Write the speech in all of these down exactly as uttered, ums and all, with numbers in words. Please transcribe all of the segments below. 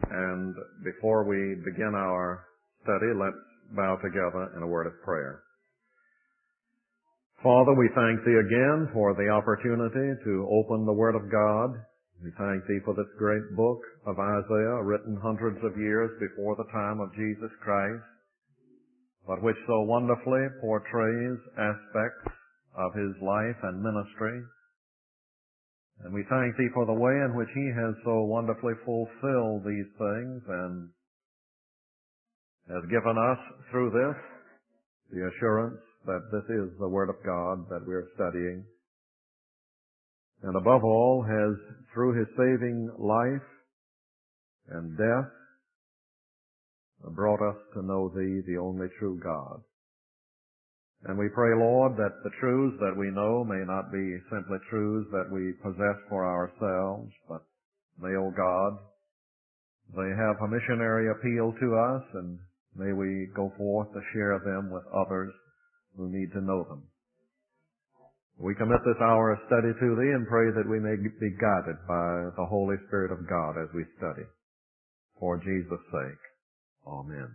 And before we begin our study, let's bow together in a word of prayer. Father, we thank Thee again for the opportunity to open the Word of God. We thank Thee for this great book of Isaiah, written hundreds of years before the time of Jesus Christ, but which so wonderfully portrays aspects of His life and ministry. And we thank Thee for the way in which He has so wonderfully fulfilled these things and has given us through this the assurance that this is the Word of God that we're studying. And above all, has, through His saving life and death, brought us to know Thee, the only true God. And we pray, Lord, that the truths that we know may not be simply truths that we possess for ourselves, but may, O God, they have a missionary appeal to us, and may we go forth to share them with others who need to know them. We commit this hour of study to Thee and pray that we may be guided by the Holy Spirit of God as we study. For Jesus' sake, Amen.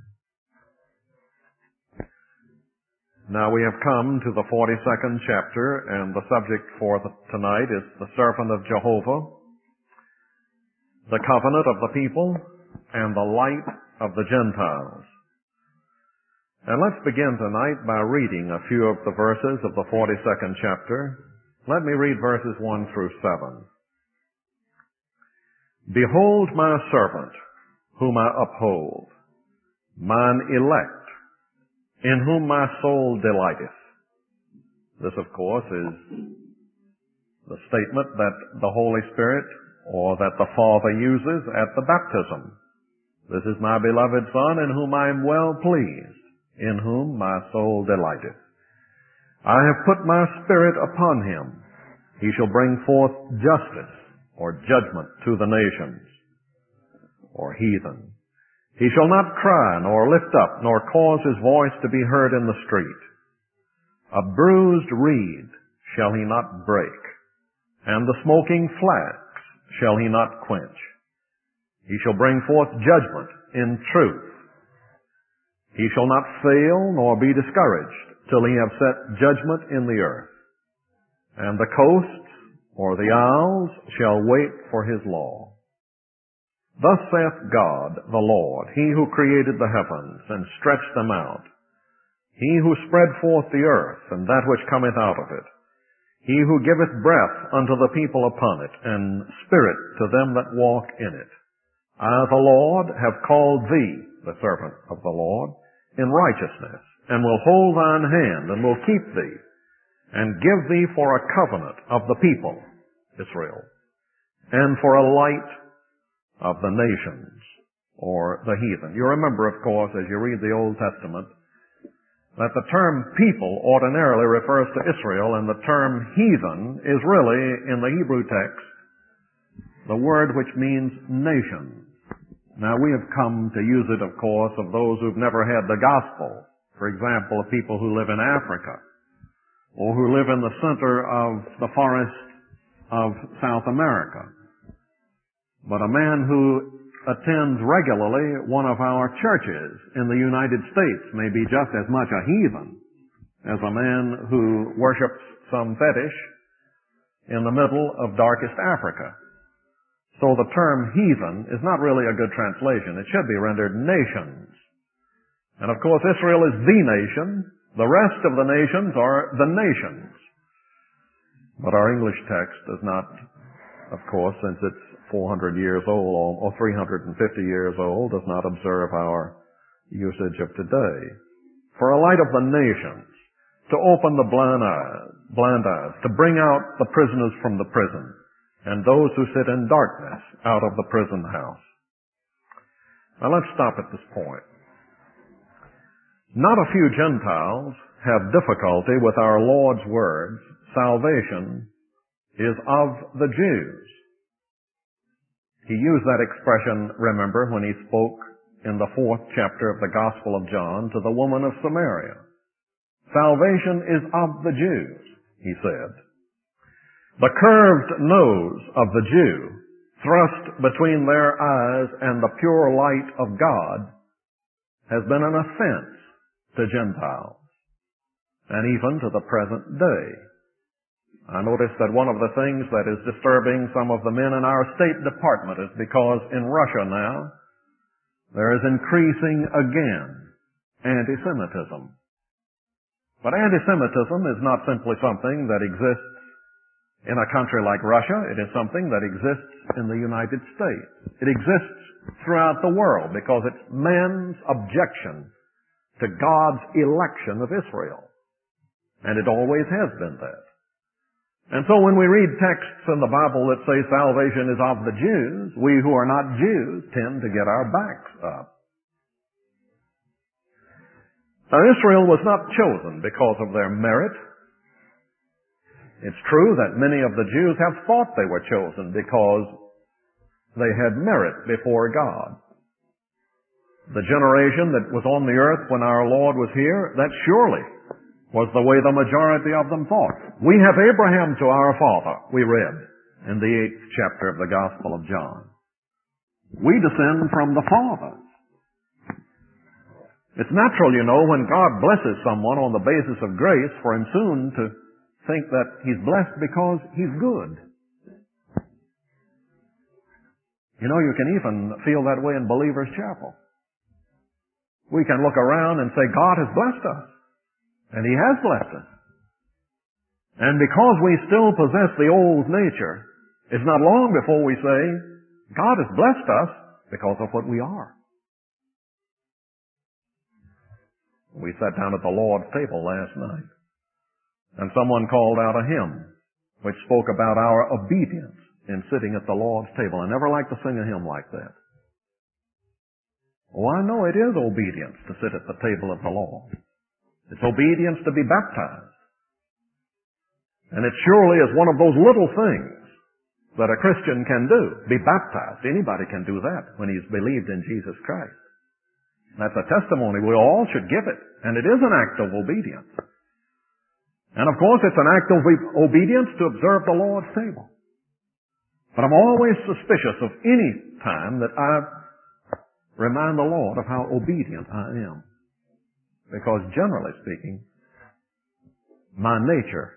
Now we have come to the forty-second chapter, and the subject for the, tonight is the servant of Jehovah, the covenant of the people, and the light of the Gentiles. And let's begin tonight by reading a few of the verses of the forty-second chapter. Let me read verses one through seven. Behold my servant, whom I uphold, mine elect, in whom my soul delighteth. This, of course, is the statement that the Holy Spirit, or that the Father uses at the baptism. This is my beloved Son, in whom I am well pleased, in whom my soul delighteth. I have put my Spirit upon him. He shall bring forth justice, or judgment, to the nations, or heathen. He shall not cry, nor lift up, nor cause his voice to be heard in the street. A bruised reed shall he not break, and the smoking flax shall he not quench. He shall bring forth judgment in truth. He shall not fail, nor be discouraged, till he have set judgment in the earth. And the coasts, or the isles, shall wait for his law. Thus saith God, the Lord, He who created the heavens, and stretched them out, He who spread forth the earth, and that which cometh out of it, He who giveth breath unto the people upon it, and spirit to them that walk in it. I, the Lord, have called thee, the servant of the Lord, in righteousness, and will hold thine hand, and will keep thee, and give thee for a covenant of the people, Israel, and for a light of the nations, or the heathen. You remember, of course, as you read the Old Testament, that the term people ordinarily refers to Israel, and the term heathen is really, in the Hebrew text, the word which means nations. Now, we have come to use it, of course, of those who've never had the gospel. For example, of people who live in Africa, or who live in the center of the forest of South America. But a man who attends regularly one of our churches in the United States may be just as much a heathen as a man who worships some fetish in the middle of darkest Africa. So the term heathen is not really a good translation. It should be rendered nations. And of course, Israel is the nation. The rest of the nations are the nations. But our English text does not, of course, since it's four hundred years old, or three hundred fifty years old, does not observe our usage of today. For a light of the nations, to open the blind eyes, blind eyes, to bring out the prisoners from the prison, and those who sit in darkness out of the prison house. Now let's stop at this point. Not a few Gentiles have difficulty with our Lord's words, salvation is of the Jews. He used that expression, remember, when he spoke in the fourth chapter of the Gospel of John to the woman of Samaria. Salvation is of the Jews, he said. The curved nose of the Jew thrust between their eyes and the pure light of God has been an offense to Gentiles, and even to the present day. I notice that one of the things that is disturbing some of the men in our State Department is because in Russia now, there is increasing again anti-Semitism. But anti-Semitism is not simply something that exists in a country like Russia. It is something that exists in the United States. It exists throughout the world because it's man's objection to God's election of Israel. And it always has been that. And so when we read texts in the Bible that say salvation is of the Jews, we who are not Jews tend to get our backs up. Now, Israel was not chosen because of their merit. It's true that many of the Jews have thought they were chosen because they had merit before God. The generation that was on the earth when our Lord was here, that surely was the way the majority of them thought. We have Abraham to our father, we read in the eighth chapter of the Gospel of John. We descend from the fathers. It's natural, you know, when God blesses someone on the basis of grace, for him soon to think that he's blessed because he's good. You know, you can even feel that way in Believer's Chapel. We can look around and say, God has blessed us. And He has blessed us. And because we still possess the old nature, it's not long before we say, God has blessed us because of what we are. We sat down at the Lord's table last night, and someone called out a hymn which spoke about our obedience in sitting at the Lord's table. I never like to sing a hymn like that. Oh, I know it is obedience to sit at the table of the Lord. It's obedience to be baptized. And it surely is one of those little things that a Christian can do, be baptized. Anybody can do that when he's believed in Jesus Christ. That's a testimony. We all should give it. And it is an act of obedience. And of course, it's an act of obedience to observe the Lord's table. But I'm always suspicious of any time that I remind the Lord of how obedient I am. Because generally speaking, my nature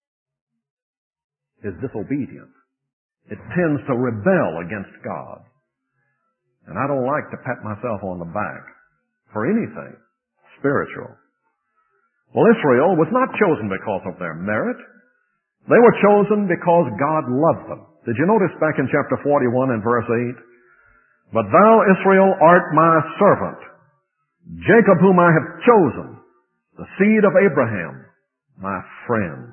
is disobedient. It tends to rebel against God. And I don't like to pat myself on the back for anything spiritual. Well, Israel was not chosen because of their merit. They were chosen because God loved them. Did you notice back in chapter forty-one and verse eight? But thou, Israel, art my servant, Jacob whom I have chosen, the seed of Abraham, my friend.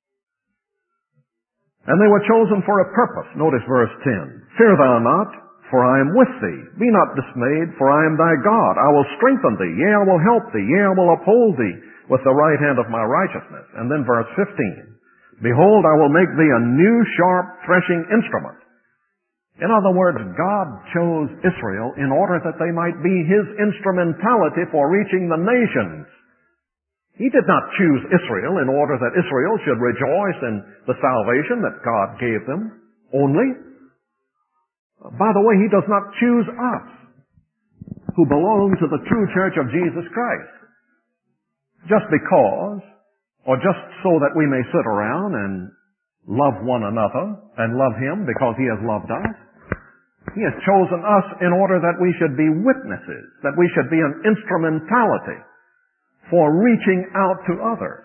And they were chosen for a purpose. Notice verse ten. Fear thou not, for I am with thee. Be not dismayed, for I am thy God. I will strengthen thee. Yea, I will help thee. Yea, I will uphold thee with the right hand of my righteousness. And then verse fifteen. Behold, I will make thee a new sharp threshing instrument. In other words, God chose Israel in order that they might be His instrumentality for reaching the nations. He did not choose Israel in order that Israel should rejoice in the salvation that God gave them only. By the way, He does not choose us, who belong to the true church of Jesus Christ, just because, or just so that we may sit around and love one another and love Him because He has loved us. He has chosen us in order that we should be witnesses, that we should be an instrumentality for reaching out to others.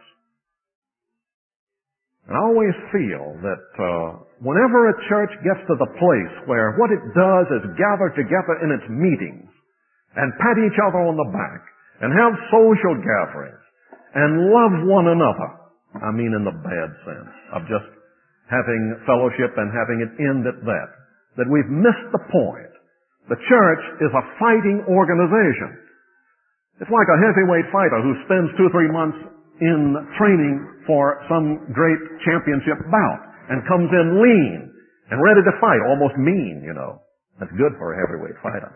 And I always feel that uh, whenever a church gets to the place where what it does is gather together in its meetings and pat each other on the back and have social gatherings and love one another, I mean in the bad sense of just having fellowship and having it end at that, that we've missed the point. The church is a fighting organization. It's like a heavyweight fighter who spends two or three months in training for some great championship bout and comes in lean and ready to fight, almost mean, you know. That's good for a heavyweight fighter.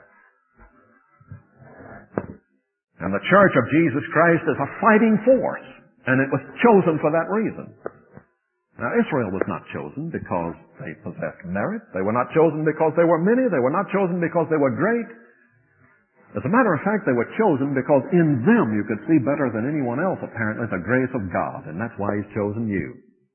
And the church of Jesus Christ is a fighting force, and it was chosen for that reason. Now, Israel was not chosen because they possessed merit. They were not chosen because they were many. They were not chosen because they were great. As a matter of fact, they were chosen because in them you could see better than anyone else, apparently, the grace of God. And that's why He's chosen you.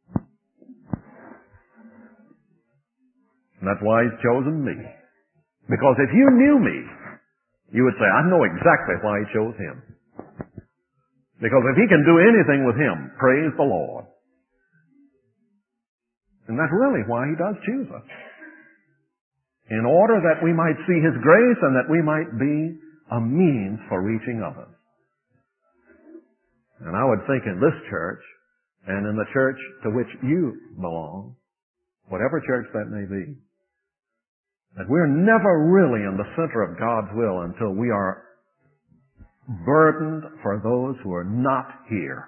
And that's why He's chosen me. Because if you knew me, you would say, I know exactly why He chose him. Because if He can do anything with him, praise the Lord. And that's really why He does choose us. In order that we might see His grace and that we might be a means for reaching others. And I would think in this church and in the church to which you belong, whatever church that may be, that we're never really in the center of God's will until we are burdened for those who are not here.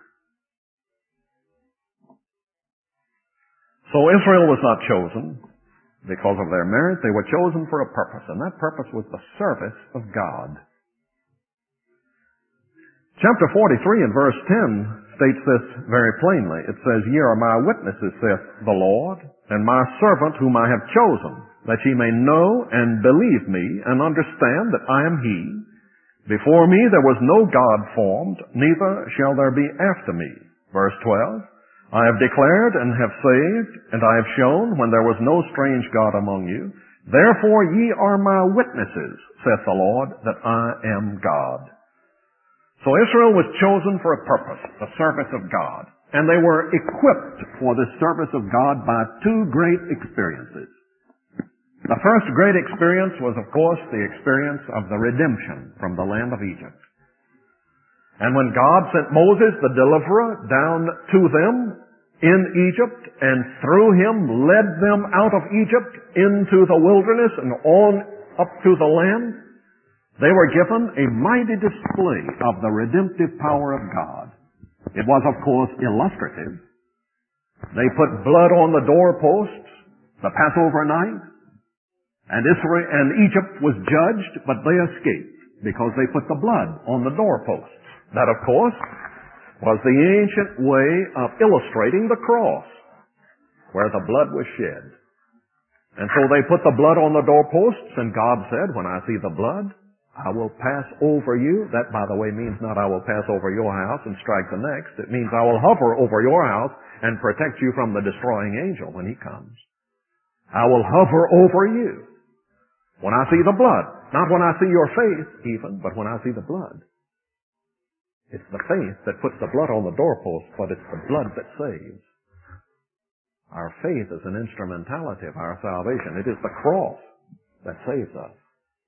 So Israel was not chosen because of their merit. They were chosen for a purpose, and that purpose was the service of God. Chapter forty-three and verse ten states this very plainly. It says, Ye are my witnesses, saith the Lord, and my servant whom I have chosen, that ye may know and believe me, and understand that I am He. Before me there was no God formed, neither shall there be after me. Verse twelve, I have declared and have saved, and I have shown when there was no strange God among you. Therefore ye are my witnesses, saith the Lord, that I am God. So Israel was chosen for a purpose, the service of God. And they were equipped for the service of God by two great experiences. The first great experience was, of course, the experience of the redemption from the land of Egypt. And when God sent Moses, the deliverer, down to them in Egypt, and through him led them out of Egypt into the wilderness and on up to the land, they were given a mighty display of the redemptive power of God. It was, of course, illustrative. They put blood on the doorposts, the Passover night, and Israel and Egypt was judged, but they escaped because they put the blood on the doorposts. That, of course, was the ancient way of illustrating the cross, where the blood was shed. And so they put the blood on the doorposts, and God said, when I see the blood, I will pass over you. That, by the way, means not I will pass over your house and strike the next. It means I will hover over your house and protect you from the destroying angel when he comes. I will hover over you when I see the blood. Not when I see your faith, even, but when I see the blood. It's the faith that puts the blood on the doorpost, but it's the blood that saves. Our faith is an instrumentality of our salvation. It is the cross that saves us.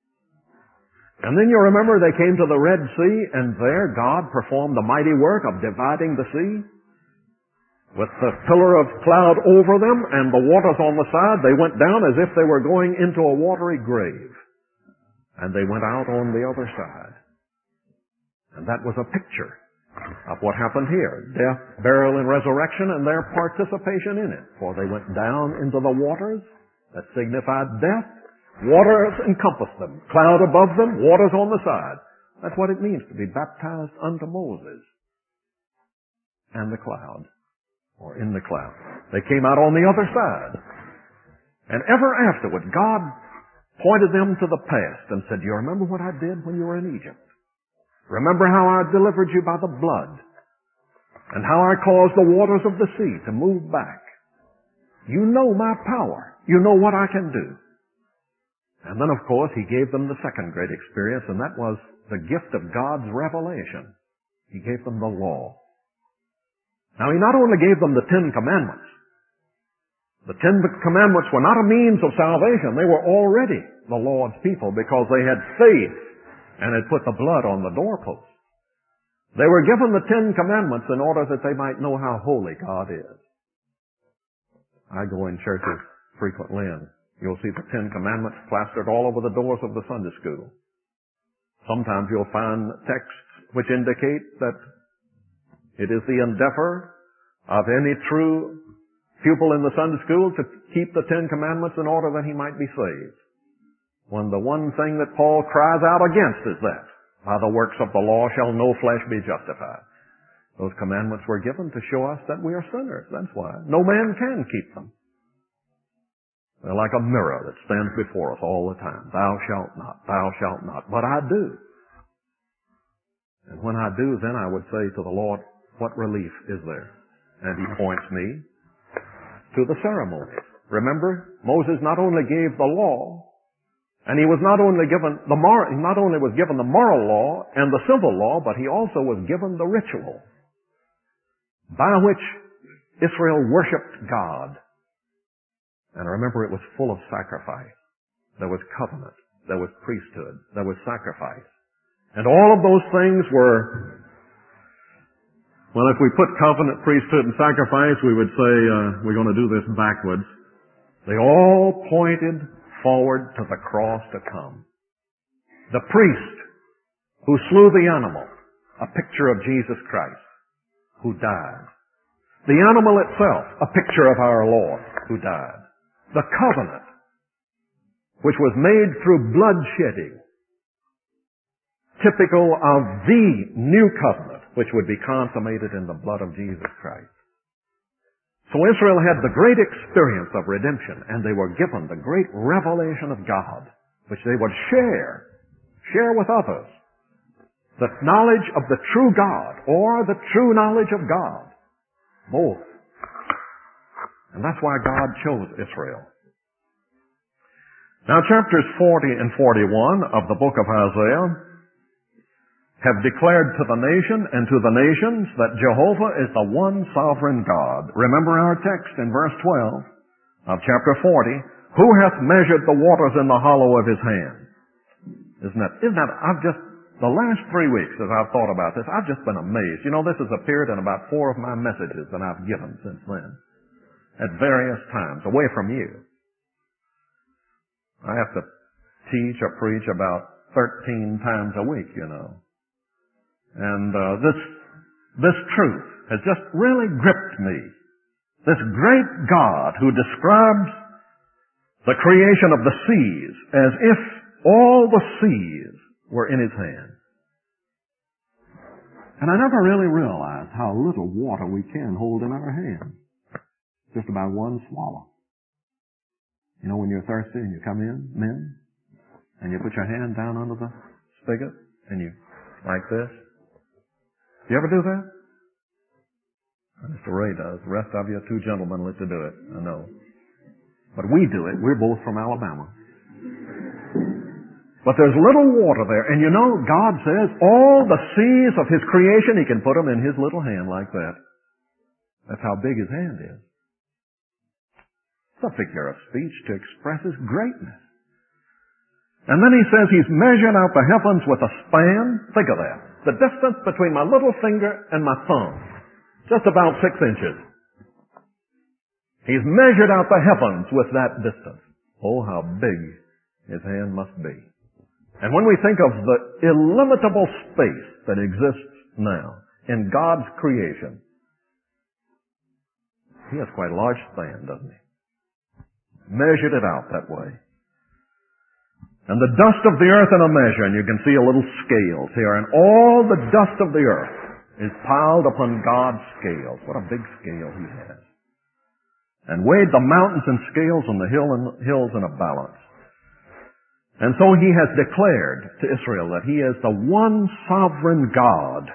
And then you remember they came to the Red Sea, and there God performed the mighty work of dividing the sea. With the pillar of cloud over them and the waters on the side, they went down as if they were going into a watery grave. And they went out on the other side. And that was a picture of what happened here. Death, burial, and resurrection, and their participation in it. For they went down into the waters that signified death. Waters encompassed them. Cloud above them, waters on the side. That's what it means to be baptized unto Moses. And the cloud. Or in the cloud. They came out on the other side. And ever afterward, God pointed them to the past and said, you remember what I did when you were in Egypt? Remember how I delivered you by the blood? And how I caused the waters of the sea to move back? You know my power. You know what I can do. And then, of course, he gave them the second great experience, and that was the gift of God's revelation. He gave them the law. Now, he not only gave them the Ten Commandments. The Ten Commandments were not a means of salvation. They were already the Lord's people because they had faith and had put the blood on the doorpost. They were given the Ten Commandments in order that they might know how holy God is. I go in churches frequently, and you'll see the Ten Commandments plastered all over the doors of the Sunday school. Sometimes you'll find texts which indicate that it is the endeavor of any true pupil in the Sunday school to keep the Ten Commandments in order that he might be saved. When the one thing that Paul cries out against is that, by the works of the law shall no flesh be justified. Those commandments were given to show us that we are sinners. That's why. No man can keep them. They're like a mirror that stands before us all the time. Thou shalt not, thou shalt not. But I do. And when I do, then I would say to the Lord, what relief is there? And He points me to the ceremonies. Remember, Moses not only gave the law, and he was not only given the moral, he not only was given the moral law and the civil law, but he also was given the ritual by which Israel worshiped God. And remember, it was full of sacrifice. There was covenant. There was priesthood. There was sacrifice. And all of those things were, well, if we put covenant, priesthood, and sacrifice, we would say uh, we're going to do this backwards. They all pointed forward to the cross to come. The priest who slew the animal, a picture of Jesus Christ, who died. The animal itself, a picture of our Lord, who died. The covenant, which was made through blood shedding, typical of the new covenant, which would be consummated in the blood of Jesus Christ. So Israel had the great experience of redemption, and they were given the great revelation of God, which they would share, share with others. The knowledge of the true God, or the true knowledge of God. Both. And that's why God chose Israel. Now chapters forty and forty-one of the book of Isaiah have declared to the nation and to the nations that Jehovah is the one sovereign God. Remember our text in verse twelve of chapter forty, who hath measured the waters in the hollow of his hand? Isn't that, isn't that, I've just, the last three weeks as I've thought about this, I've just been amazed. You know, this has appeared in about four of my messages that I've given since then, at various times, away from you. I have to teach or preach about thirteen times a week, you know. And uh, this this truth has just really gripped me. This great God who describes the creation of the seas as if all the seas were in His hand. And I never really realized how little water we can hold in our hands. Just about one swallow. You know when you're thirsty and you come in, men, and you put your hand down under the spigot and you, like this. Do you ever do that? Mister Ray does. The rest of you are too gentlemanly to do it. I know. But we do it. We're both from Alabama. But there's little water there. And you know, God says all the seas of His creation, He can put them in His little hand like that. That's how big His hand is. It's a figure of speech to express His greatness. And then He says He's measured out the heavens with a span. Think of that. The distance between my little finger and my thumb. Just about six inches. He's measured out the heavens with that distance. Oh, how big His hand must be. And when we think of the illimitable space that exists now in God's creation, He has quite a large span, doesn't He? Measured it out that way. And the dust of the earth in a measure, and you can see a little scales here, and all the dust of the earth is piled upon God's scales. What a big scale He has. And weighed the mountains in scales and the hill and hills in a balance. And so He has declared to Israel that He is the one sovereign God.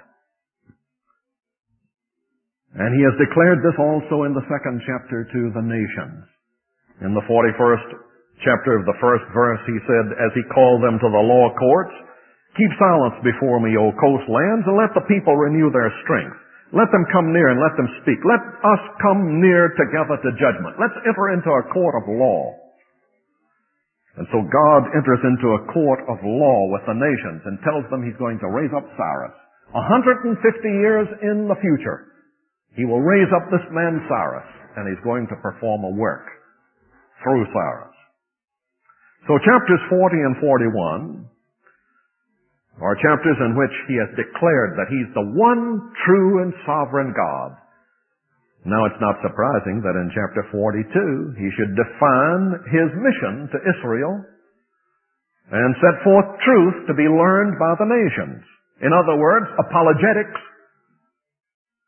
And He has declared this also in the second chapter to the nations. In the forty-first chapter of the first verse, He said, as He called them to the law courts, keep silence before me, O coastlands, and let the people renew their strength. Let them come near and let them speak. Let us come near together to judgment. Let's enter into a court of law. And so God enters into a court of law with the nations and tells them He's going to raise up Cyrus. one hundred fifty years in the future, He will raise up this man Cyrus, and He's going to perform a work through Cyrus. So chapters forty and forty-one are chapters in which He has declared that He's the one true and sovereign God. Now it's not surprising that in chapter forty-two He should define His mission to Israel and set forth truth to be learned by the nations. In other words, apologetics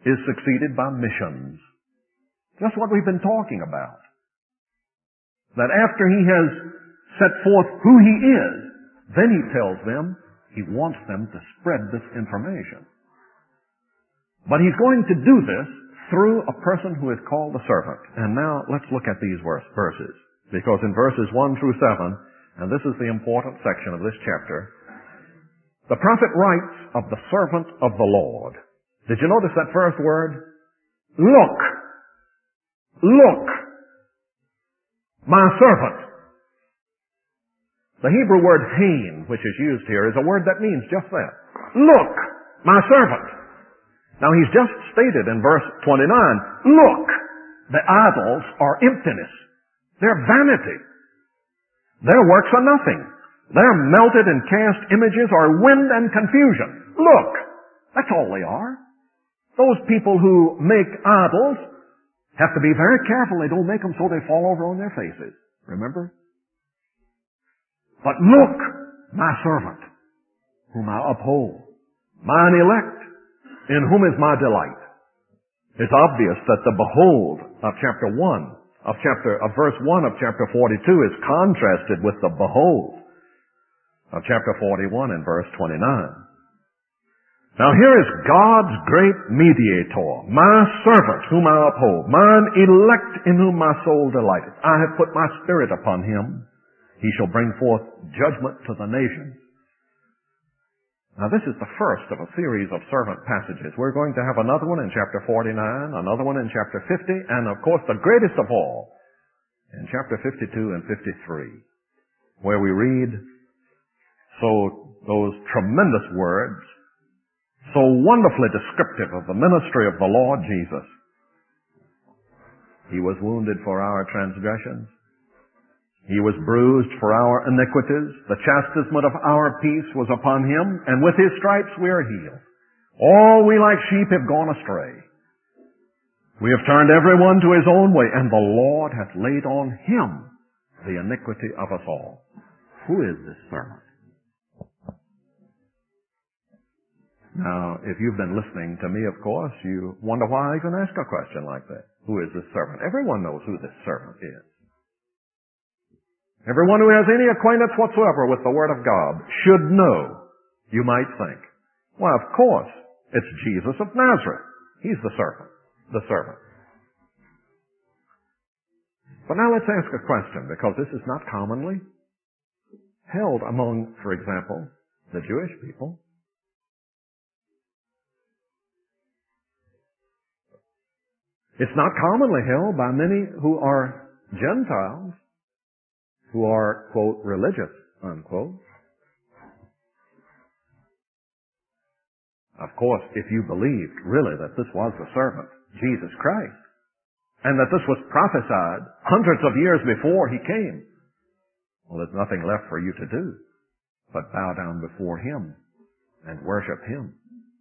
is succeeded by missions. Just what we've been talking about. That after he has set forth who he is, then he tells them he wants them to spread this information. But he's going to do this through a person who is called the servant. And now let's look at these verse, verses. Because in verses one through seven, and this is the important section of this chapter, the prophet writes of the servant of the Lord. Did you notice that first word? Look. Look. My servant. The Hebrew word hain, which is used here, is a word that means just that. Look. My servant. Now he's just stated in verse twenty-nine, look. The idols are emptiness. They're vanity. Their works are nothing. Their melted and cast images are wind and confusion. Look! That's all they are. Those people who make idols have to be very careful they don't make them so they fall over on their faces. Remember? But look, my servant, whom I uphold, mine elect, in whom is my delight. It's obvious that the behold of chapter one of chapter, of verse one of chapter forty-two is contrasted with the behold of chapter forty-one and verse twenty-nine. Now here is God's great mediator, my servant whom I uphold, mine elect in whom my soul delighteth. I have put my spirit upon him. He shall bring forth judgment to the nations. Now this is the first of a series of servant passages. We're going to have another one in chapter forty-nine, another one in chapter fifty, and of course the greatest of all in chapter fifty-two and fifty-three, where we read so those tremendous words, so wonderfully descriptive of the ministry of the Lord Jesus. He was wounded for our transgressions. He was bruised for our iniquities. The chastisement of our peace was upon him, and with his stripes we are healed. All we like sheep have gone astray. We have turned everyone to his own way, and the Lord hath laid on him the iniquity of us all. Who is this servant? Now, if you've been listening to me, of course, you wonder why I even ask a question like that. Who is this servant? Everyone knows who this servant is. Everyone who has any acquaintance whatsoever with the Word of God should know, you might think. Well, of course, it's Jesus of Nazareth. He's the servant, the servant. But now let's ask a question, because this is not commonly held among, for example, the Jewish people. It's not commonly held by many who are Gentiles, who are, quote, religious, unquote. Of course, if you believed really that this was the servant, Jesus Christ, and that this was prophesied hundreds of years before he came, well, there's nothing left for you to do but bow down before him and worship him.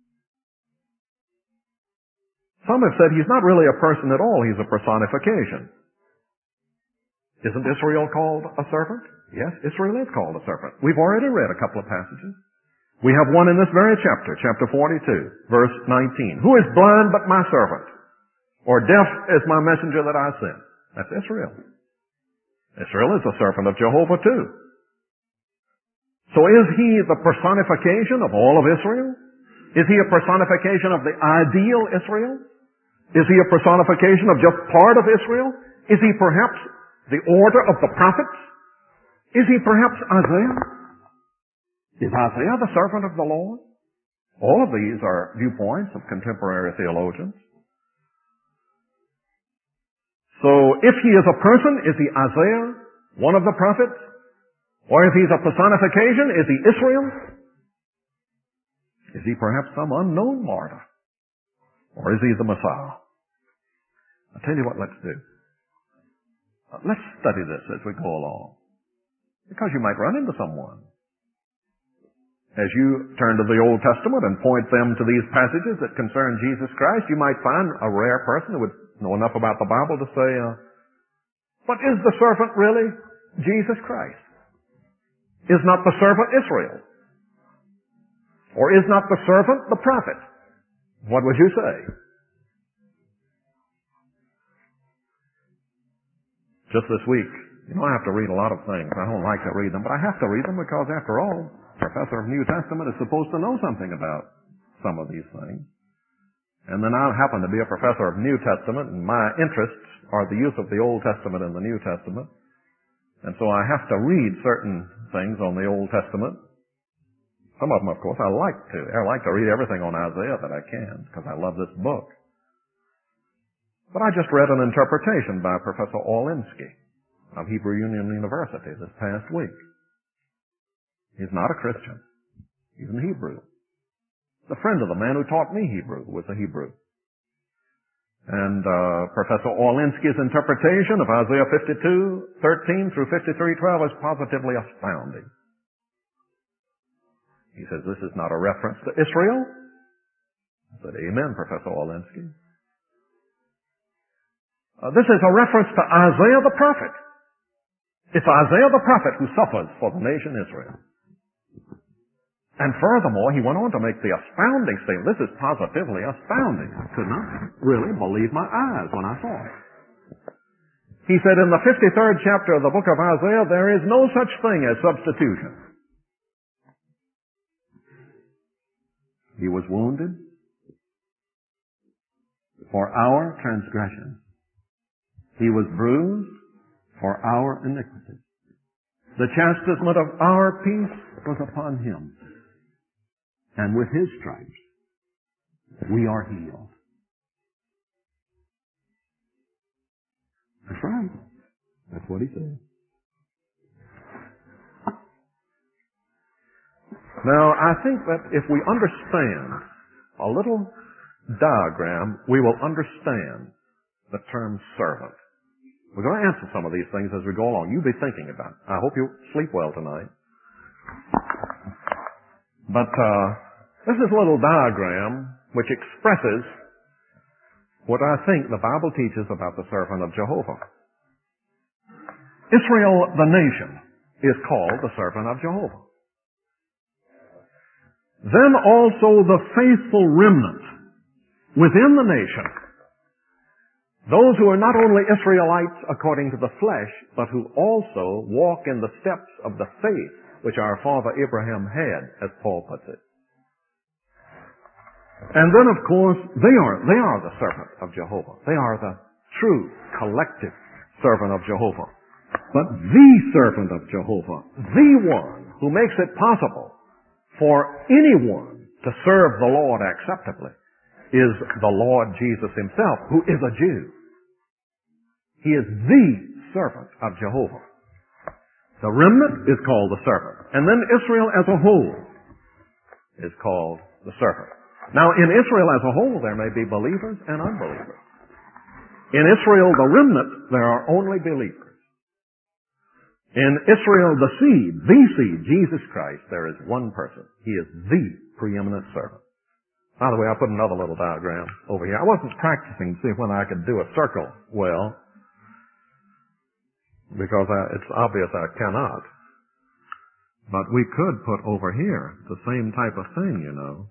Some have said he's not really a person at all, he's a personification. Isn't Israel called a servant? Yes, Israel is called a servant. We've already read a couple of passages. We have one in this very chapter, chapter forty-two, verse nineteen. Who is blind but my servant? Or deaf as my messenger that I sent? That's Israel. Israel is a servant of Jehovah too. So is he the personification of all of Israel? Is he a personification of the ideal Israel? Is he a personification of just part of Israel? Is he perhaps the order of the prophets? Is he perhaps Isaiah? Is Isaiah the servant of the Lord? All of these are viewpoints of contemporary theologians. So if he is a person, is he Isaiah, one of the prophets? Or if he's a personification, is he Israel? Is he perhaps some unknown martyr? Or is he the Messiah? I'll tell you what let's do. Let's study this as we go along. Because you might run into someone. As you turn to the Old Testament and point them to these passages that concern Jesus Christ, you might find a rare person who would know enough about the Bible to say, uh, but is the servant really Jesus Christ? Is not the servant Israel? Or is not the servant the prophet? What would you say? Just this week, you know, I have to read a lot of things. I don't like to read them, but I have to read them because, after all, a professor of New Testament is supposed to know something about some of these things. And then I happen to be a professor of New Testament, and my interests are the use of the Old Testament and the New Testament. And so I have to read certain things on the Old Testament. Some of them, of course, I like to. I like to read everything on Isaiah that I can, because I love this book. But I just read an interpretation by Professor Orlinsky of Hebrew Union University this past week. He's not a Christian. He's an Hebrew. The friend of the man who taught me Hebrew was a Hebrew. And uh, Professor Orlinsky's interpretation of Isaiah fifty-two thirteen through fifty-three twelve is positively astounding. He says this is not a reference to Israel. I said, amen, Professor Orlinsky. Uh, this is a reference to Isaiah the prophet. It's Isaiah the prophet who suffers for the nation Israel. And furthermore, he went on to make the astounding statement. This is positively astounding. I could not really believe my eyes when I saw it. He said in the fifty-third chapter of the book of Isaiah, there is no such thing as substitution. He was wounded for our transgressions. He was bruised for our iniquity. The chastisement of our peace was upon him. And with his stripes, we are healed. That's right. That's what he said. Now, I think that if we understand a little diagram, we will understand the term servant. We're going to answer some of these things as we go along. You be thinking about it. I hope you sleep well tonight. But uh, this is a little diagram which expresses what I think the Bible teaches about the servant of Jehovah. Israel, the nation, is called the servant of Jehovah. Then also the faithful remnant within the nation, those who are not only Israelites according to the flesh, but who also walk in the steps of the faith which our father Abraham had, as Paul puts it. And then, of course, they are, they are the servant of Jehovah. They are the true collective servant of Jehovah. But the servant of Jehovah, the one who makes it possible for anyone to serve the Lord acceptably, is the Lord Jesus himself, who is a Jew. He is the servant of Jehovah. The remnant is called the servant. And then Israel as a whole is called the servant. Now, in Israel as a whole, there may be believers and unbelievers. In Israel, the remnant, there are only believers. In Israel, the seed, the seed, Jesus Christ, there is one person. He is the preeminent servant. By the way, I put another little diagram over here. I wasn't practicing to see whether I could do a circle well, because I, it's obvious I cannot. But we could put over here the same type of thing, you know.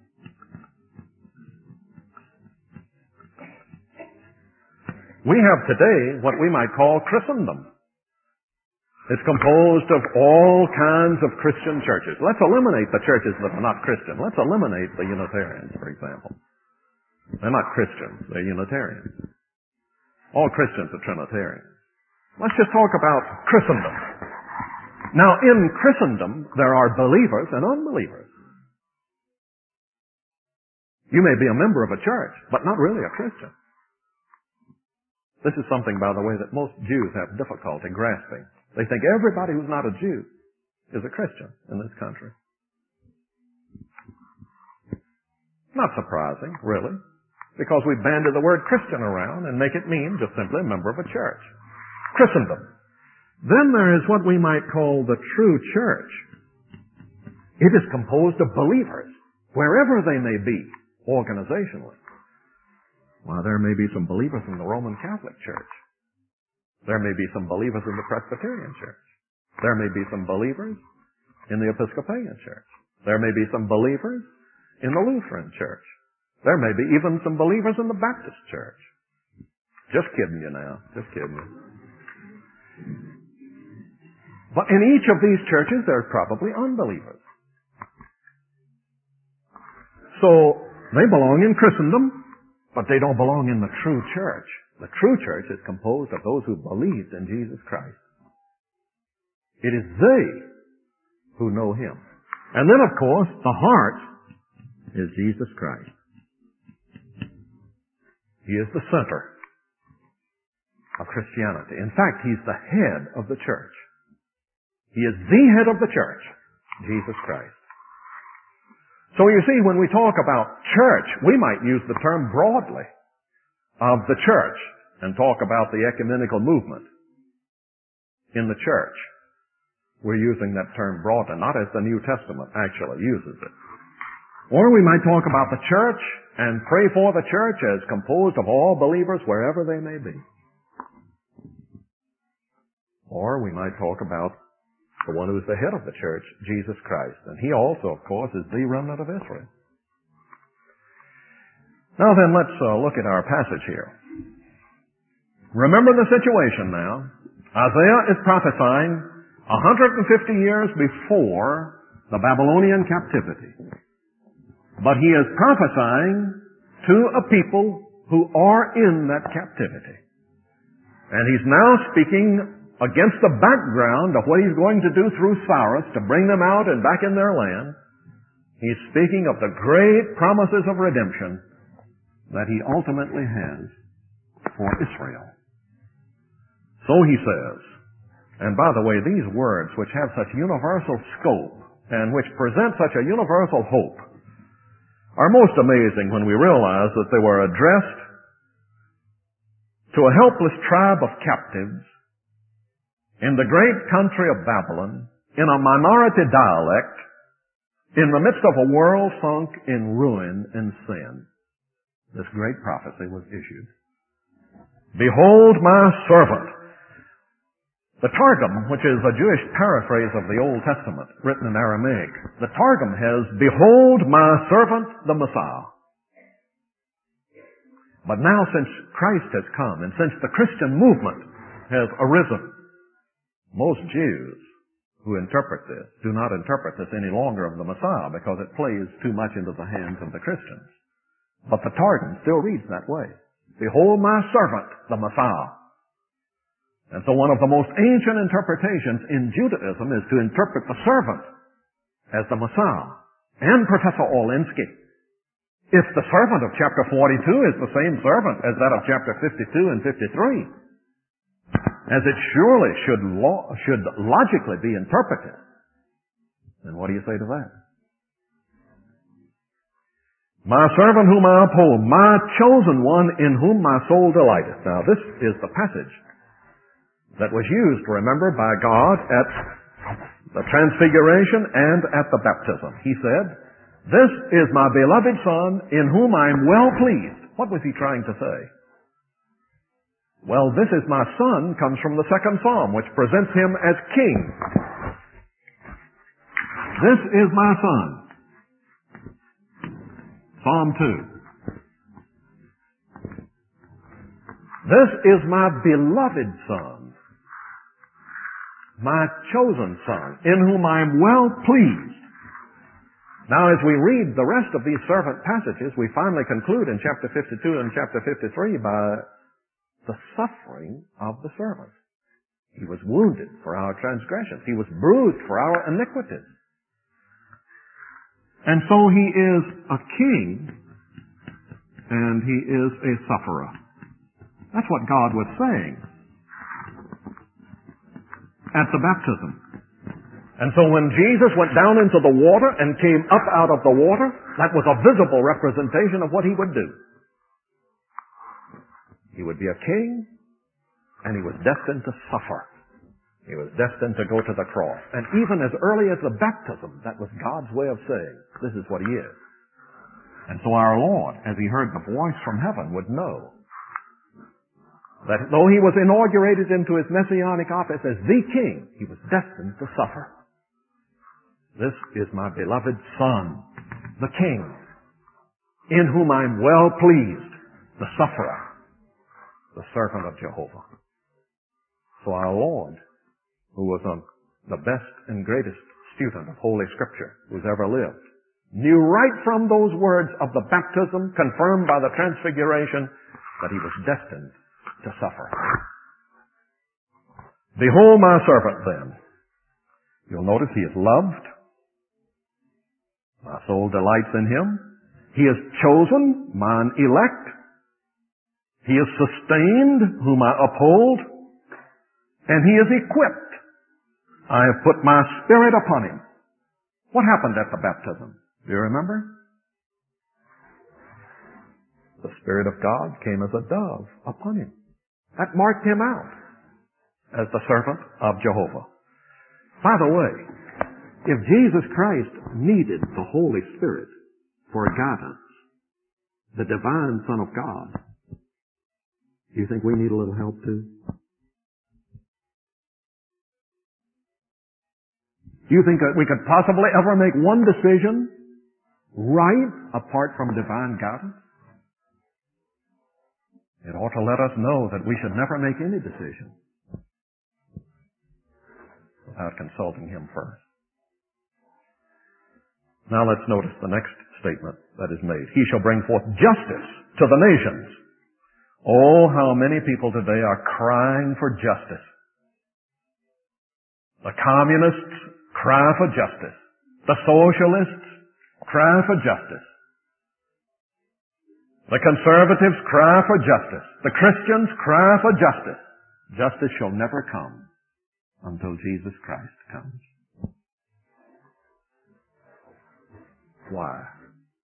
We have today what we might call Christendom. It's composed of all kinds of Christian churches. Let's eliminate the churches that are not Christian. Let's eliminate the Unitarians, for example. They're not Christians. They're Unitarians. All Christians are Trinitarians. Let's just talk about Christendom. Now, in Christendom, there are believers and unbelievers. You may be a member of a church, but not really a Christian. This is something, by the way, that most Jews have difficulty grasping. They think everybody who's not a Jew is a Christian in this country. Not surprising, really, because we banded the word Christian around and make it mean just simply a member of a church. Christendom. Then there is what we might call the true church. It is composed of believers, wherever they may be, organizationally. Why, there may be some believers in the Roman Catholic Church. There may be some believers in the Presbyterian Church. There may be some believers in the Episcopalian Church. There may be some believers in the Lutheran Church. There may be even some believers in the Baptist Church. Just kidding you now. Just kidding you. But in each of these churches, there's probably unbelievers. So they belong in Christendom, but they don't belong in the true church. The true church is composed of those who believed in Jesus Christ. It is they who know Him. And then, of course, the heart is Jesus Christ. He is the center of Christianity. In fact, He's the head of the church. He is the head of the church, Jesus Christ. So you see, when we talk about church, we might use the term broadly of the church and talk about the ecumenical movement in the church. We're using that term broadly, not as the New Testament actually uses it. Or we might talk about the church and pray for the church as composed of all believers wherever they may be. Or we might talk about the one who is the head of the church, Jesus Christ. And He also, of course, is the remnant of Israel. Now then, let's uh, look at our passage here. Remember the situation now. Isaiah is prophesying one hundred fifty years before the Babylonian captivity. But he is prophesying to a people who are in that captivity. And he's now speaking against the background of what he's going to do through Cyrus to bring them out and back in their land. He's speaking of the great promises of redemption that he ultimately has for Israel. So he says, and by the way, these words which have such universal scope and which present such a universal hope are most amazing when we realize that they were addressed to a helpless tribe of captives in the great country of Babylon, in a minority dialect, in the midst of a world sunk in ruin and sin. This great prophecy was issued. Behold my servant. The Targum, which is a Jewish paraphrase of the Old Testament, written in Aramaic, the Targum has, behold my servant, the Messiah. But now since Christ has come, and since the Christian movement has arisen, most Jews who interpret this do not interpret this any longer of the Messiah because it plays too much into the hands of the Christians. But the Targum still reads that way. Behold my servant, the Messiah. And so one of the most ancient interpretations in Judaism is to interpret the servant as the Messiah. And Professor Orlinsky, if the servant of chapter forty-two is the same servant as that of chapter fifty-two and fifty-three, as it surely should, lo- should logically be interpreted, then what do you say to that? My servant whom I uphold, my chosen one in whom my soul delighteth. Now this is the passage that was used, remember, by God at the Transfiguration and at the baptism. He said, this is my beloved Son in whom I am well pleased. What was he trying to say? Well, this is my Son comes from the second Psalm, which presents him as king. This is my Son. Psalm two. This is my beloved Son, my chosen Son, in whom I am well pleased. Now, as we read the rest of these servant passages, we finally conclude in chapter fifty-two and chapter fifty-three by the suffering of the servant. He was wounded for our transgressions. He was bruised for our iniquities. And so he is a king, and he is a sufferer. That's what God was saying at the baptism. And so when Jesus went down into the water and came up out of the water, that was a visible representation of what he would do. He would be a king, and he was destined to suffer. He was destined to go to the cross. And even as early as the baptism, that was God's way of saying, this is what he is. And so our Lord, as he heard the voice from heaven, would know that though he was inaugurated into his messianic office as the king, he was destined to suffer. This is my beloved Son, the King, in whom I am well pleased, the sufferer, the servant of Jehovah. So our Lord, who was a, the best and greatest student of Holy Scripture who's ever lived, knew right from those words of the baptism confirmed by the Transfiguration that he was destined to suffer. Behold my servant then. You'll notice he is loved. My soul delights in him. He is chosen, mine elect. He is sustained, whom I uphold. And he is equipped. I have put my Spirit upon him. What happened at the baptism? Do you remember? The Spirit of God came as a dove upon him. That marked him out as the servant of Jehovah. By the way, if Jesus Christ needed the Holy Spirit for guidance, the divine Son of God, do you think we need a little help too? Do you think that we could possibly ever make one decision right apart from divine guidance? It ought to let us know that we should never make any decision without consulting him first. Now let's notice the next statement that is made. He shall bring forth justice to the nations. Oh, how many people today are crying for justice. The communists cry for justice. The socialists cry for justice. The conservatives cry for justice. The Christians cry for justice. Justice shall never come until Jesus Christ comes. Why?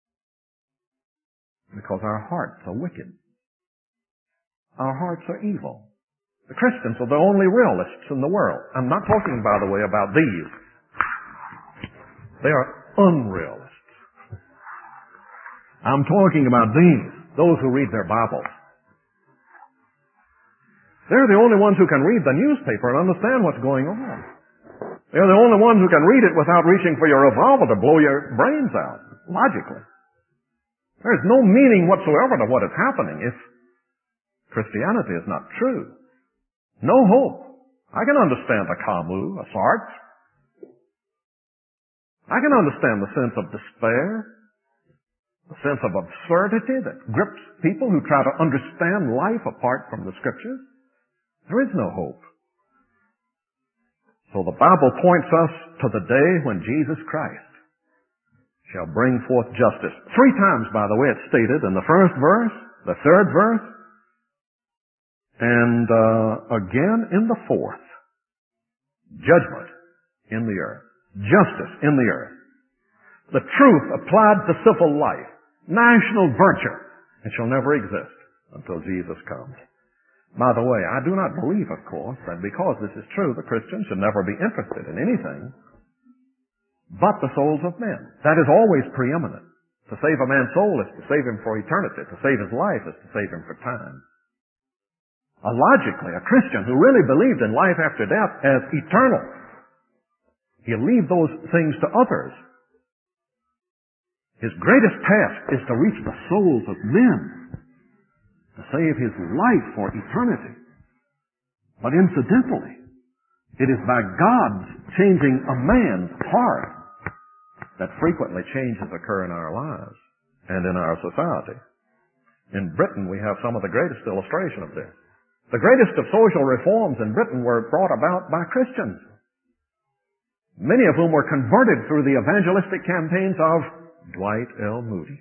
Because our hearts are wicked. Our hearts are evil. The Christians are the only realists in the world. I'm not talking, by the way, about these. They are unrealists. I'm talking about these, those who read their Bibles. They're the only ones who can read the newspaper and understand what's going on. They're the only ones who can read it without reaching for your revolver to blow your brains out, logically. There's no meaning whatsoever to what is happening if Christianity is not true. No hope. I can understand a Camus, a Sartre. I can understand the sense of despair, the sense of absurdity that grips people who try to understand life apart from the Scriptures. There is no hope. So the Bible points us to the day when Jesus Christ shall bring forth justice. Three times, by the way, it's stated in the first verse, the third verse, and uh, again in the fourth. Judgment in the earth. Justice in the earth. The truth applied to civil life. National virtue. It shall never exist until Jesus comes. By the way, I do not believe, of course, that because this is true, the Christian should never be interested in anything but the souls of men. That is always preeminent. To save a man's soul is to save him for eternity. To save his life is to save him for time. Uh, logically, a Christian who really believed in life after death as eternal, he'll leave those things to others. His greatest task is to reach the souls of men, to save his life for eternity. But incidentally, it is by God's changing a man's heart that frequently changes occur in our lives and in our society. In Britain, we have some of the greatest illustration of this. The greatest of social reforms in Britain were brought about by Christians, many of whom were converted through the evangelistic campaigns of Dwight L. Moody.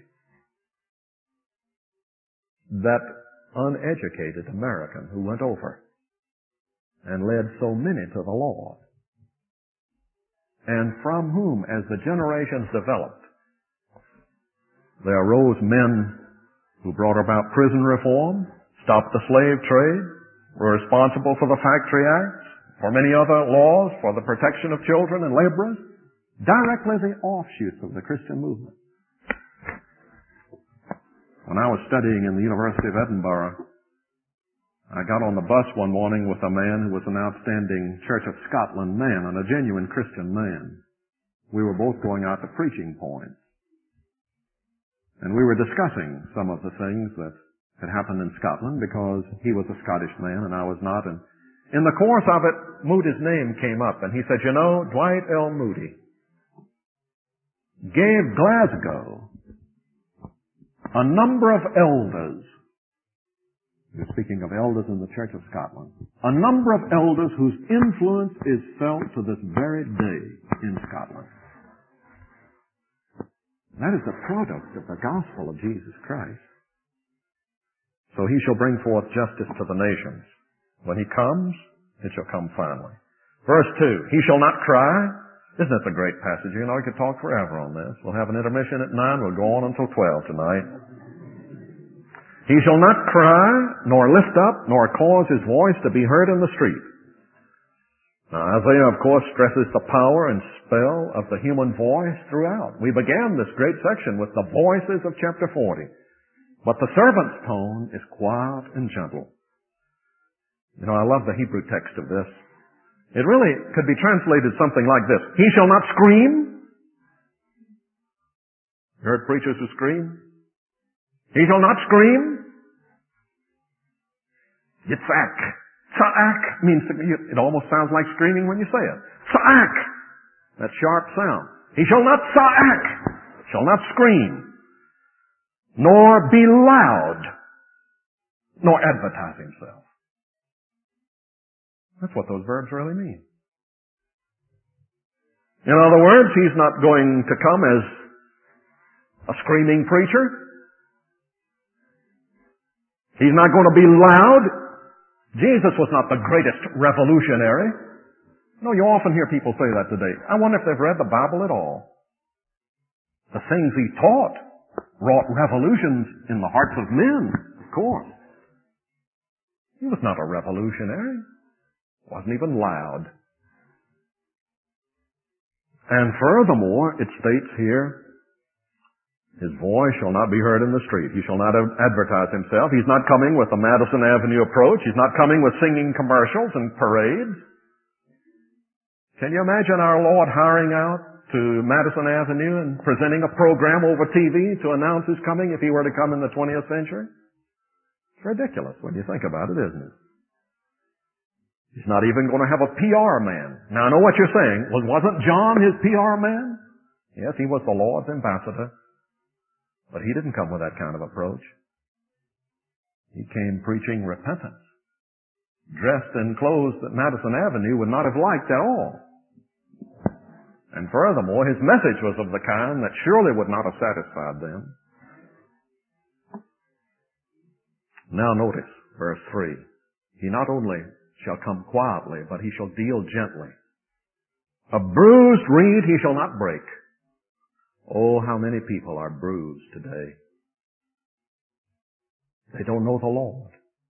That uneducated American who went over and led so many to the Lord, and from whom, as the generations developed, there arose men who brought about prison reform, stopped the slave trade, were responsible for the Factory Acts, for many other laws, for the protection of children and laborers, directly the offshoots of the Christian movement. When I was studying in the University of Edinburgh, I got on the bus one morning with a man who was an outstanding Church of Scotland man and a genuine Christian man. We were both going out to preaching points. And we were discussing some of the things that had happened in Scotland because he was a Scottish man and I was not. And In the course of it, Moody's name came up, and he said, you know, Dwight L. Moody gave Glasgow a number of elders. You're speaking of elders in the Church of Scotland. A number of elders whose influence is felt to this very day in Scotland. That is the product of the gospel of Jesus Christ. So he shall bring forth justice to the nations. When he comes, it shall come finally. Verse two, he shall not cry. Isn't this a great passage? You know, I could talk forever on this. We'll have an intermission at nine. We'll go on until twelve tonight. He shall not cry, nor lift up, nor cause his voice to be heard in the street. Now, Isaiah, of course, stresses the power and spell of the human voice throughout. We began this great section with the voices of chapter forty. But the servant's tone is quiet and gentle. You know, I love the Hebrew text of this. It really could be translated something like this. He shall not scream. You heard preachers who scream? He shall not scream. Yitzhak. Tza'ak means, it almost sounds like screaming when you say it. Tza'ak. That sharp sound. He shall not tza'ak. Shall not scream. Nor be loud. Nor advertise himself. That's what those verbs really mean. In other words, he's not going to come as a screaming preacher. He's not going to be loud. Jesus was not the greatest revolutionary. No, you often hear people say that today. I wonder if they've read the Bible at all. The things he taught wrought revolutions in the hearts of men, of course. He was not a revolutionary. Wasn't even loud. And furthermore, it states here, his voice shall not be heard in the street. He shall not advertise himself. He's not coming with the Madison Avenue approach. He's not coming with singing commercials and parades. Can you imagine our Lord hiring out to Madison Avenue and presenting a program over T V to announce his coming if he were to come in the twentieth century? It's ridiculous when you think about it, isn't it? He's not even going to have a P R man. Now I know what you're saying. Well, wasn't John his P R man? Yes, he was the Lord's ambassador. But he didn't come with that kind of approach. He came preaching repentance, dressed in clothes that Madison Avenue would not have liked at all. And furthermore, his message was of the kind that surely would not have satisfied them. Now notice verse three. He not only shall come quietly, but he shall deal gently. A bruised reed he shall not break. Oh, how many people are bruised today. They don't know the Lord.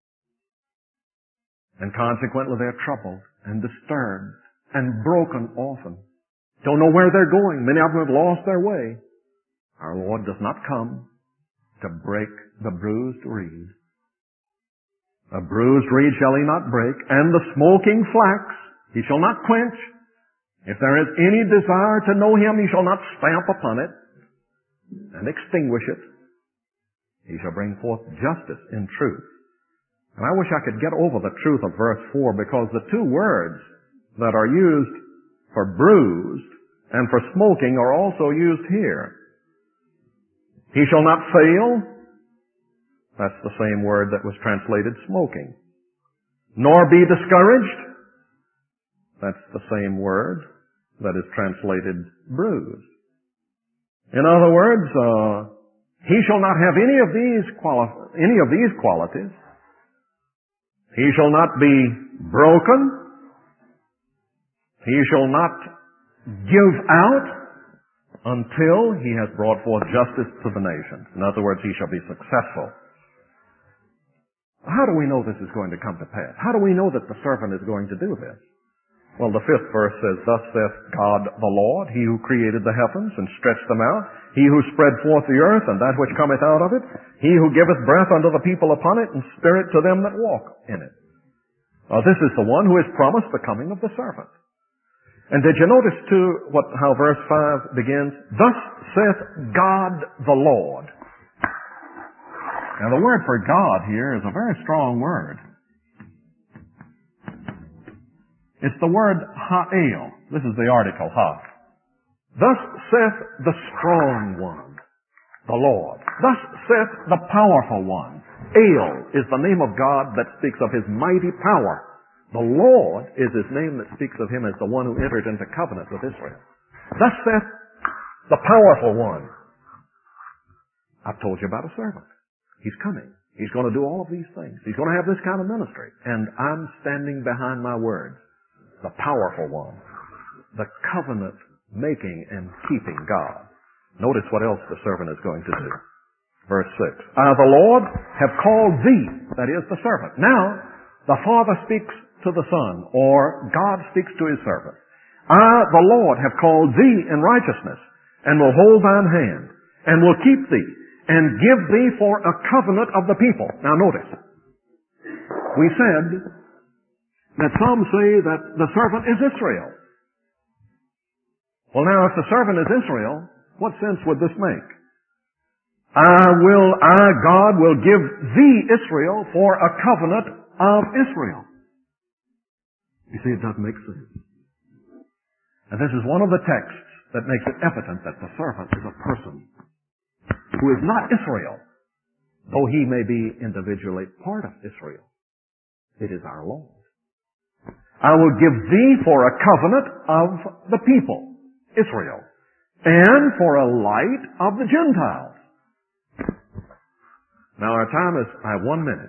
And consequently they're troubled and disturbed and broken often. Don't know where they're going. Many of them have lost their way. Our Lord does not come to break the bruised reed. A bruised reed shall he not break, and the smoking flax he shall not quench. If there is any desire to know him, he shall not stamp upon it and extinguish it. He shall bring forth justice in truth. And I wish I could get over the truth of verse four, because the two words that are used for bruised and for smoking are also used here. He shall not fail. That's the same word that was translated smoking. Nor be discouraged. That's the same word that is translated bruised. In other words, uh, he shall not have any of these quali- any of these qualities. He shall not be broken. He shall not give out until he has brought forth justice to the nations. In other words, he shall be successful. How do we know this is going to come to pass? How do we know that the servant is going to do this? Well, the fifth verse says, Thus saith God the Lord, He who created the heavens and stretched them out, He who spread forth the earth and that which cometh out of it, He who giveth breath unto the people upon it, and spirit to them that walk in it. Now, this is the one who has promised the coming of the servant. And did you notice too what how verse five begins? Thus saith God the Lord. Now, the word for God here is a very strong word. It's the word ha'el. This is the article, ha. Thus saith the strong one, the Lord. Thus saith the powerful one. El is the name of God that speaks of His mighty power. The Lord is His name that speaks of Him as the one who entered into covenant with Israel. Thus saith the powerful one. I've told you about a servant. He's coming. He's going to do all of these things. He's going to have this kind of ministry. And I'm standing behind my words. The powerful one. The covenant making and keeping God. Notice what else the servant is going to do. Verse six. I, the Lord, have called thee, that is the servant. Now, the Father speaks to the Son, or God speaks to His servant. I, the Lord, have called thee in righteousness, and will hold thine hand, and will keep thee, and give thee for a covenant of the people. Now notice, we said that some say that the servant is Israel. Well, now, if the servant is Israel, what sense would this make? I will, I, God, will give thee, Israel, for a covenant of Israel. You see, it doesn't make sense. And this is one of the texts that makes it evident that the servant is a person who is not Israel, though he may be individually part of Israel. It is our Lord. I will give thee for a covenant of the people, Israel, and for a light of the Gentiles. Now our time is, I have one minute.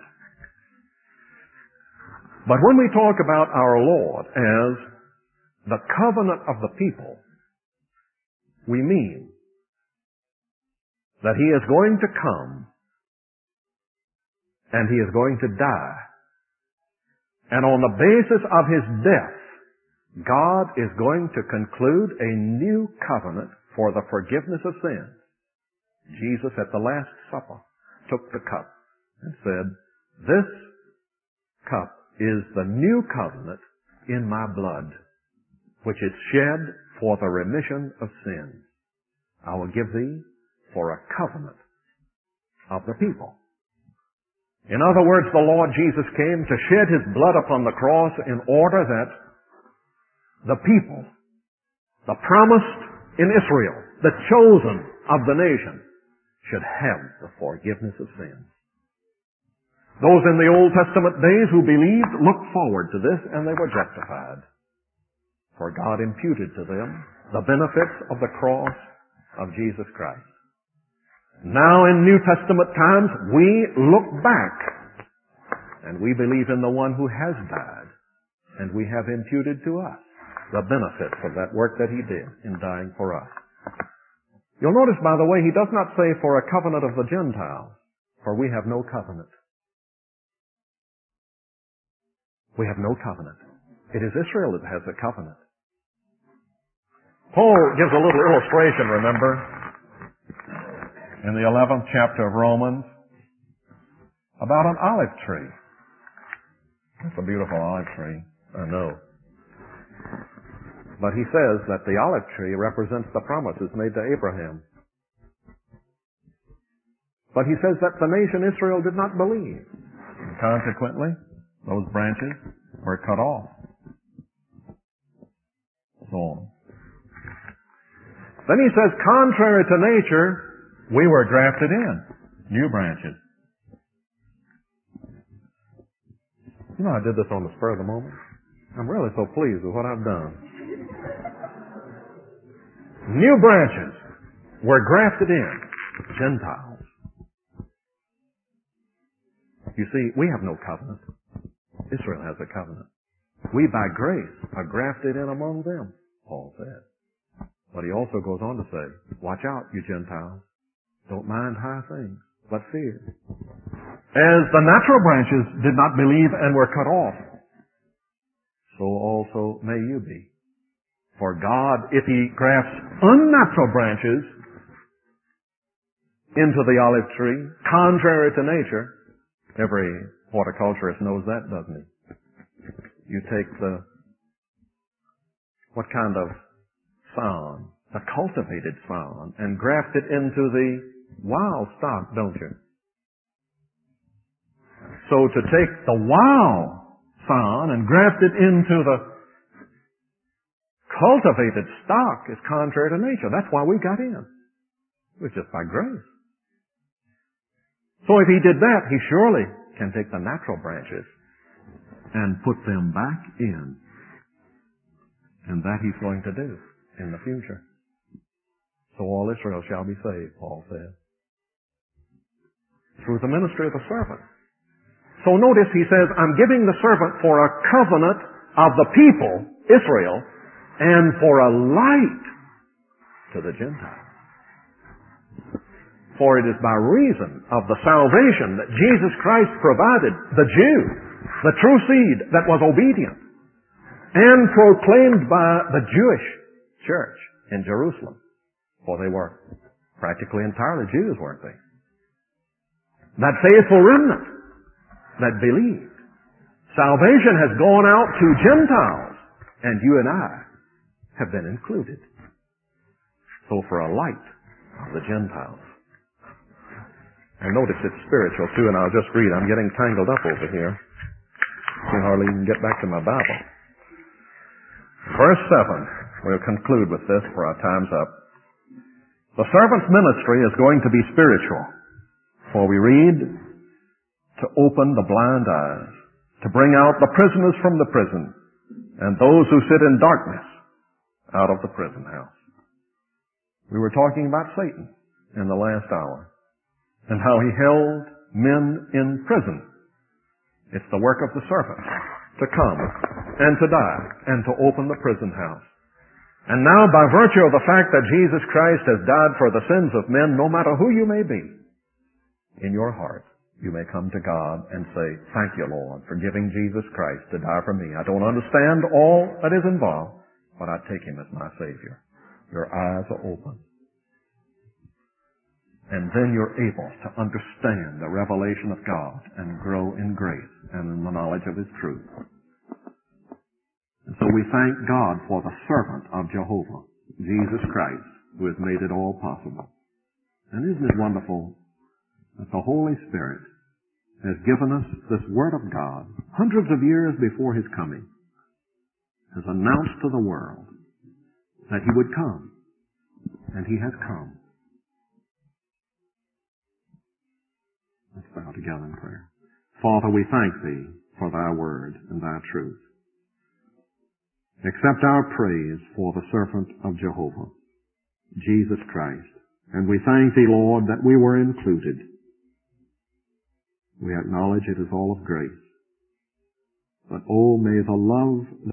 But when we talk about our Lord as the covenant of the people, we mean that He is going to come and He is going to die. And on the basis of His death, God is going to conclude a new covenant for the forgiveness of sins. Jesus at the Last Supper took the cup and said, this cup is the new covenant in my blood, which is shed for the remission of sins. I will give thee for a covenant of the people. In other words, the Lord Jesus came to shed His blood upon the cross in order that the people, the promised in Israel, the chosen of the nation, should have the forgiveness of sins. Those in the Old Testament days who believed looked forward to this, and they were justified. For God imputed to them the benefits of the cross of Jesus Christ. Now in New Testament times, we look back, and we believe in the one who has died, and we have imputed to us the benefits of that work that He did in dying for us. You'll notice, by the way, He does not say for a covenant of the Gentiles, for we have no covenant. We have no covenant. It is Israel that has a covenant. Paul gives a little illustration, remember, in the eleventh chapter of Romans, about an olive tree. That's a beautiful olive tree, I know. But he says that the olive tree represents the promises made to Abraham. But he says that the nation Israel did not believe. And consequently, those branches were cut off. So on. Then he says, contrary to nature, we were grafted in. New branches. You know, I did this on the spur of the moment. I'm really so pleased with what I've done. New branches were grafted in. Gentiles. You see, we have no covenant. Israel has a covenant. We, by grace, are grafted in among them, Paul said. But he also goes on to say, watch out, you Gentiles. Don't mind high things, but fear. As the natural branches did not believe and were cut off, so also may you be. For God, if He grafts unnatural branches into the olive tree, contrary to nature, every horticulturist knows that, doesn't he? You take the, what kind of sound? The cultivated sound, and graft it into the wild stock, don't you? So to take the wild sound and graft it into the cultivated stock is contrary to nature. That's why we got in. It was just by grace. So if he did that, he surely can take the natural branches and put them back in. And that he's going to do in the future. So all Israel shall be saved, Paul says, through the ministry of the servant. So notice he says, I'm giving the servant for a covenant of the people, Israel, and for a light to the Gentiles. For it is by reason of the salvation that Jesus Christ provided the Jew, the true seed that was obedient, and proclaimed by the Jewish church in Jerusalem. For they were practically entirely Jews, weren't they? That faithful remnant that believed. Salvation has gone out to Gentiles, and you and I have been included. So for a light of the Gentiles. And notice it's spiritual too, and I'll just read. I'm getting tangled up over here. I can hardly even get back to my Bible. Verse seven. We'll conclude with this, for our time's up. The servant's ministry is going to be spiritual. For we read, to open the blind eyes, to bring out the prisoners from the prison, and those who sit in darkness out of the prison house. We were talking about Satan in the last hour, and how he held men in prison. It's the work of the servant to come and to die and to open the prison house. And now, by virtue of the fact that Jesus Christ has died for the sins of men, no matter who you may be, in your heart, you may come to God and say, thank you, Lord, for giving Jesus Christ to die for me. I don't understand all that is involved, but I take him as my Savior. Your eyes are open. And then you're able to understand the revelation of God and grow in grace and in the knowledge of his truth. And so we thank God for the servant of Jehovah, Jesus Christ, who has made it all possible. And isn't it wonderful that the Holy Spirit has given us this Word of God hundreds of years before his coming, has announced to the world that he would come, and he has come. Let's bow together in prayer. Father, we thank thee for thy word and thy truth. Accept our praise for the servant of Jehovah, Jesus Christ. And we thank thee, Lord, that we were included. We acknowledge it is all of grace. But oh, may the love